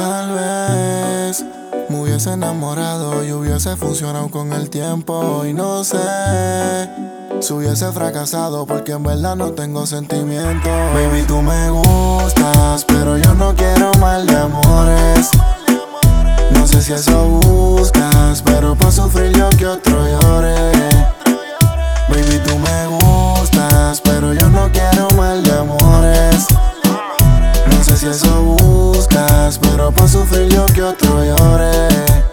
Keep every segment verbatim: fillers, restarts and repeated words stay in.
Tal vez me hubiese enamorado y hubiese funcionado con el tiempo. Y no sé si hubiese fracasado porque en verdad no tengo sentimiento. Baby, tú me gustas, pero yo no quiero mal de amores. No sé si eso buscas, pero pa' sufrir yo que otro llore. Baby, tú me gustas, pero yo no quiero mal de amores. No sé si eso buscas, pero pa' sufrir yo que otro llore.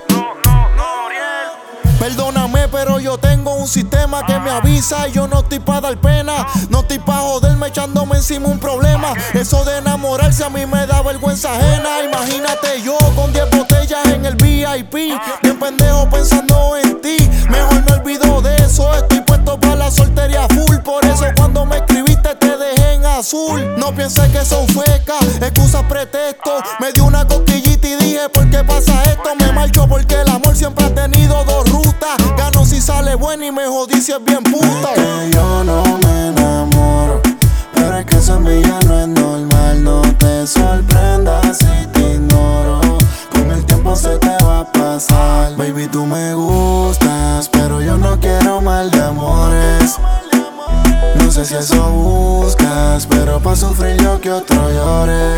Perdóname, pero yo tengo un sistema que me avisa y yo no estoy pa' dar pena. No estoy pa' joderme echándome encima un problema. Eso de enamorarse a mí me da vergüenza ajena. Imagínate yo con diez botellas en el V I P, bien pendejo pensando en ti. Mejor me olvido de eso, estoy puesto pa' la soltería full. Por eso cuando me escribiste te dejé en azul. No pienses que son fecas, excusas, pretexto. Me dio una cosquillita y dije, ¿por qué pasa esto? Me marcho porque el amor siempre ha tenido dos rutas. Gano si sale bueno y me jodí si es bien puta. Es que yo no me enamoro, pero es que eso en mí ya no es normal. No te sorprendas si te ignoro, con el tiempo se te va a pasar. Baby, tú me gustas, pero yo no quiero mal de amores. No sé si eso buscas, pero pa' sufrir yo que otro llore.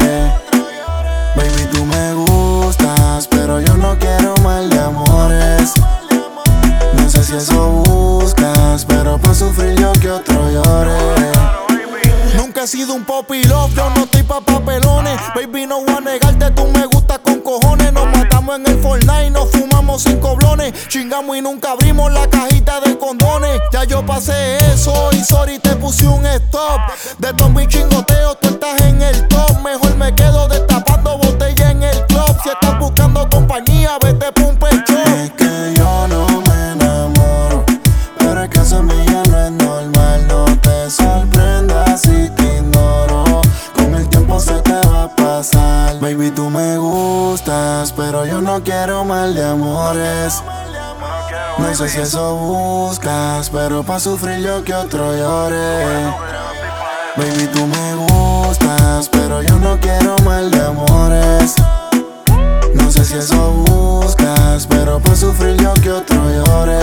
Baby, tú me gustas, pero yo no quiero mal de amores. No sé si eso buscas, pero pa' sufrir yo que otro llore. Nunca he sido un poppy love, yo no estoy pa' papelones. Baby, no voy a negarte, tú me gustas con cojones. Nos matamos en el Fortnite, nos fumamos cinco blones. Chingamos y nunca abrimos la cajita de condones. Ya yo pasé eso y sorry te puse un stop. De todos mis chingoteos tú estás en el top. Mejor me quedo destapando botella en el club. Si estás buscando compañía, vete pa' un pecho. Es que yo no me enamoro, pero es que eso en mí ya no es normal. No te sorprendas si te ignoro, con el tiempo se te va a pasar. Baby, tú me gustas, pero yo no quiero mal de amores. No sé si eso buscas, pero pa' sufrir yo que otro llore. Baby, tú me gustas, pero yo no quiero mal de amores. No sé si eso buscas, pero pa' sufrir yo que otro llore.